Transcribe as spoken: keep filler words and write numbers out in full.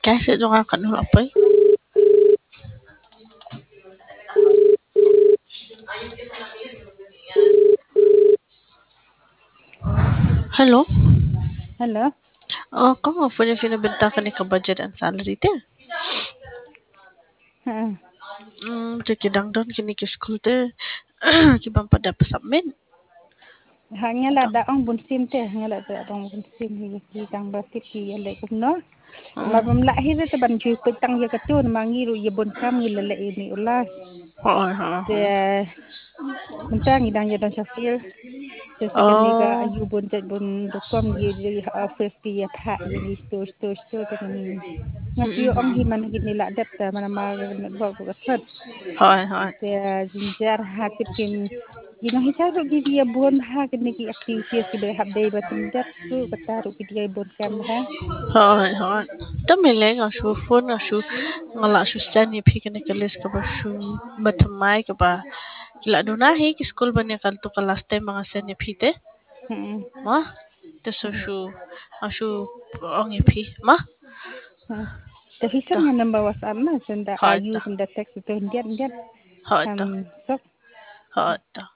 Kasi dong akan hulapay. Hello? Hello? Oh, kung mo pwede pinabenta ka ni ka-budget ang salary te. Heeh. Hmm, tikidang don kini ki school te. Kibang pada pasamin. Hanya lah daang bunsim teh, hanya lah daang bunsim hi tang batik hi le kumno. Hmm. Mabam lahir te ban chui petang ya katun mangi ru ye bon kam ngi lele ini ulas. Oo, oo. Te mentang idang ya don safir. Te second liga Oh. ayu bon jet bon dokom ye di office ti ya pha ye ni store store store te ngan ngasio ong hi man gini la dat mana mar ba ba thot. Hoy, hoy. Te jinjar hatip kin Gino hicaru gidi ya bon ha kini ki activities ki berhab day batin dat su kataru ki dia bon kam ha. Hoy, hoy. Tamile nga shu phone nga shu ngala shu stand ni pikini kalis ka ba shu matamay ka ba. Kila donahi ki school ba niya kalto ka last time mga sen ni pite? Hmm. Ma? Teso shu ashu ang ipi. Ma? Te hisan nga number WhatsApp na senda Hoy ayu ta. senda text tu ndian ndian. Hoy ta. Um sok Hoy ta.